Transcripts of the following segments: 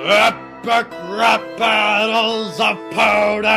Epic rap battles of Pony!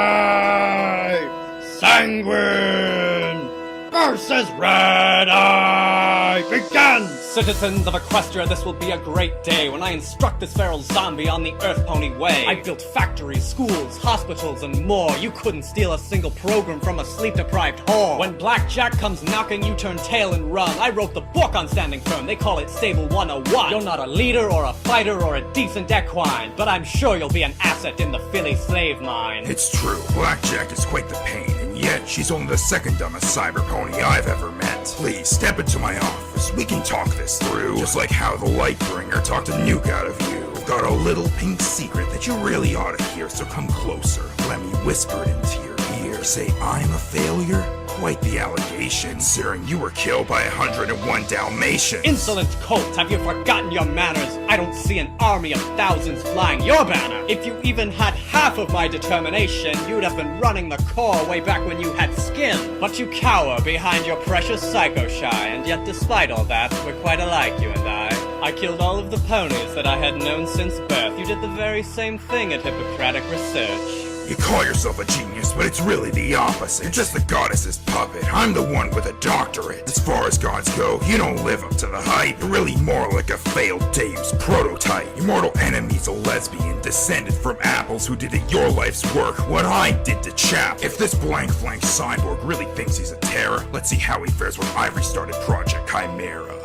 Sanguine versus Red Eye! Begin! Citizens of Equestria, this will be a great day when I instruct this feral zombie on the Earth Pony way. I built factories, schools, hospitals, and more. You couldn't steal a single program from a sleep-deprived whore. When Blackjack comes knocking, you turn tail and run. I wrote the book on standing firm, they call it Stable 101. You're not a leader or a fighter or a decent equine, but I'm sure you'll be an asset in the Philly slave mine. It's true, Blackjack is quite the pain, and yet she's only the second dumbest cyber pony I've ever met. Please, step into my office, we can talk this through. Just like how the Lightbringer talked a nuke out of you. I've got a little pink secret that you really ought to hear, so come closer. Let me whisper it into your ear. Say I'm a failure? Quite the allegation, considering you were killed by 101 Dalmatians. Insolent colt, have you forgotten your manners? I don't see an army of thousands flying your banner. If you even had half of my determination, you'd have been running the Corps way back when you had skin. But you cower behind your precious Psycho Shy, and yet despite all that, we're quite alike, you and I killed all of the ponies that I had known since birth. You did the very same thing at Hippocratic Research. You call yourself a genius, but it's really the opposite. You're just the goddess's puppet. I'm the one with a doctorate. As far as gods go, you don't live up to the hype. You're really more like a failed Deus prototype. Your mortal enemy's a lesbian, descended from apples who did your life's work, what I did to Chap. If this blank-flank cyborg really thinks he's a terror, let's see how he fares when I restarted Project Chimera.